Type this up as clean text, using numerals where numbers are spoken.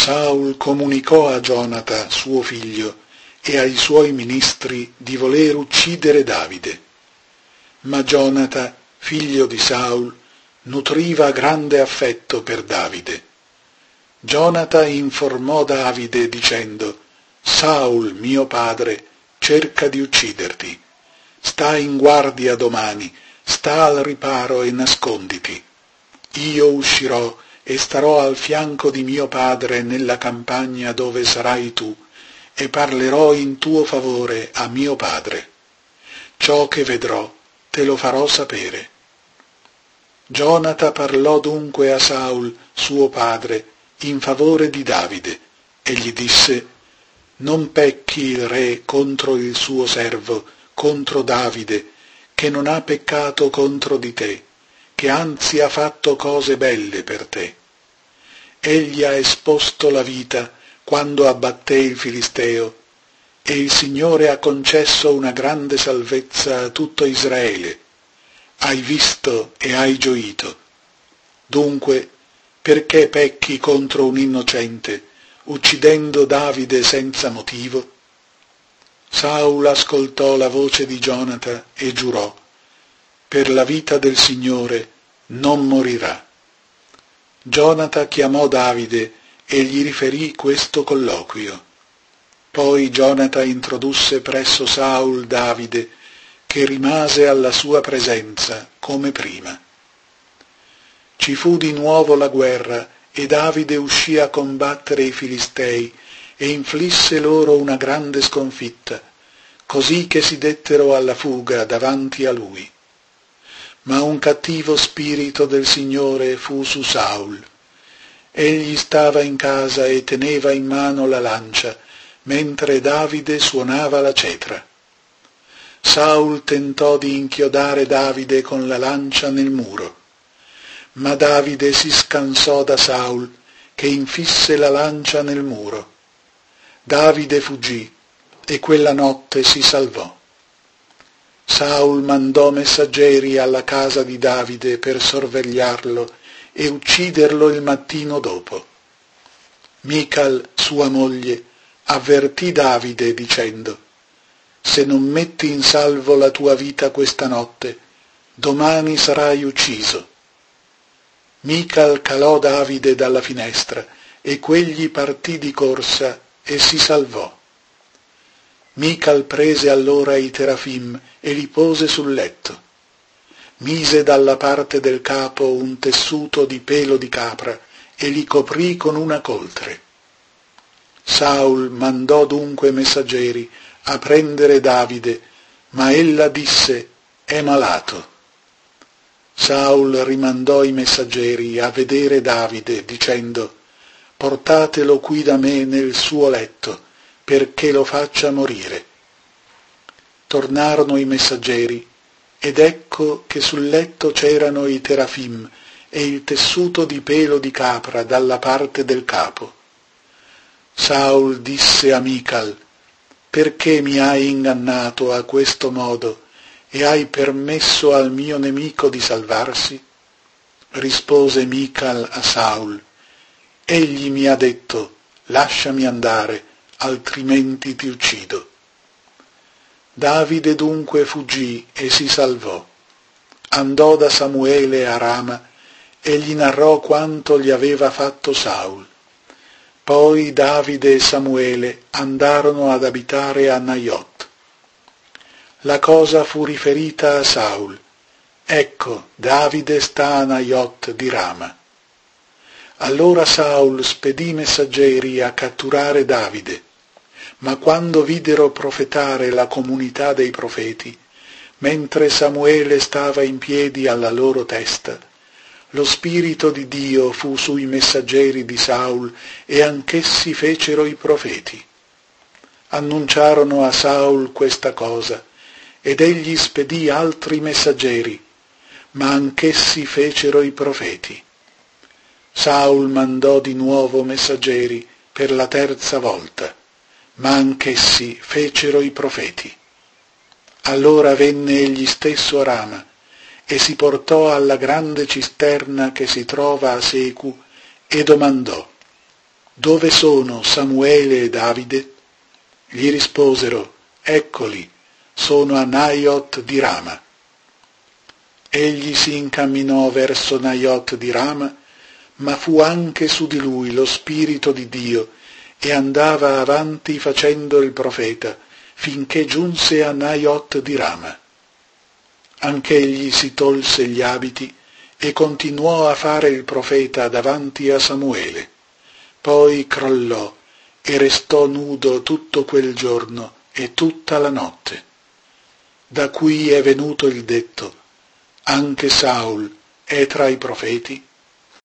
Saul comunicò a Gionata, suo figlio, e ai suoi ministri di voler uccidere Davide. Ma Gionata, figlio di Saul, nutriva grande affetto per Davide. Gionata informò Davide dicendo: Saul, mio padre, cerca di ucciderti. Sta in guardia domani, sta al riparo e nasconditi. Io uscirò e starò al fianco di mio padre nella campagna dove sarai tu, e parlerò in tuo favore a mio padre. Ciò che vedrò te lo farò sapere. Gionata parlò dunque a Saul, suo padre, in favore di Davide, e gli disse: Non pecchi il re contro il suo servo, contro Davide, che non ha peccato contro di te, che anzi ha fatto cose belle per te. Egli ha esposto la vita quando abbatté il Filisteo, e il Signore ha concesso una grande salvezza a tutto Israele. Hai visto e hai gioito. Dunque, perché pecchi contro un innocente, uccidendo Davide senza motivo? Saul ascoltò la voce di Gionata e giurò: Per la vita del Signore non morirà. Gionata chiamò Davide e gli riferì questo colloquio. Poi Gionata introdusse presso Saul Davide, che rimase alla sua presenza come prima. Ci fu di nuovo la guerra e Davide uscì a combattere i Filistei e inflisse loro una grande sconfitta, così che si dettero alla fuga davanti a lui. Ma un cattivo spirito del Signore fu su Saul. Egli stava in casa e teneva in mano la lancia, mentre Davide suonava la cetra. Saul tentò di inchiodare Davide con la lancia nel muro, ma Davide si scansò da Saul, che infisse la lancia nel muro. Davide fuggì e quella notte si salvò. Saul mandò messaggeri alla casa di Davide per sorvegliarlo e ucciderlo il mattino dopo. Michal, sua moglie, avvertì Davide dicendo: Se non metti in salvo la tua vita questa notte, domani sarai ucciso. Michal calò Davide dalla finestra e quegli partì di corsa e si salvò. Michal prese allora i terafim e li pose sul letto. Mise dalla parte del capo un tessuto di pelo di capra e li coprì con una coltre. Saul mandò dunque messaggeri a prendere Davide, ma ella disse: È malato. Saul rimandò i messaggeri a vedere Davide, dicendo: Portatelo qui da me nel suo letto, perché lo faccia morire. Tornarono i messaggeri, ed ecco che sul letto c'erano i terafim e il tessuto di pelo di capra dalla parte del capo. Saul disse a Michal: Perché mi hai ingannato a questo modo e hai permesso al mio nemico di salvarsi? Rispose Michal a Saul: Egli mi ha detto: Lasciami andare, altrimenti ti uccido. Davide dunque fuggì e si salvò. Andò da Samuele a Rama e gli narrò quanto gli aveva fatto Saul. Poi Davide e Samuele andarono ad abitare a Naiot. La cosa fu riferita a Saul: Ecco, Davide sta a Naiot di Rama. Allora Saul spedì messaggeri a catturare Davide, ma quando videro profetare la comunità dei profeti, mentre Samuele stava in piedi alla loro testa, lo Spirito di Dio fu sui messaggeri di Saul e anch'essi fecero i profeti. Annunciarono a Saul questa cosa, ed egli spedì altri messaggeri, ma anch'essi fecero i profeti. Saul mandò di nuovo messaggeri per la terza volta, ma anch'essi fecero i profeti. Allora venne egli stesso a Rama e si portò alla grande cisterna che si trova a Secu e domandò: «Dove sono Samuele e Davide?» Gli risposero: «Eccoli, sono a Naiot di Rama». Egli si incamminò verso Naiot di Rama, ma fu anche su di lui lo Spirito di Dio, e andava avanti facendo il profeta, finché giunse a Naiot di Rama. Anch'egli si tolse gli abiti e continuò a fare il profeta davanti a Samuele. Poi crollò e restò nudo tutto quel giorno e tutta la notte. Da qui è venuto il detto: anche Saul è tra i profeti.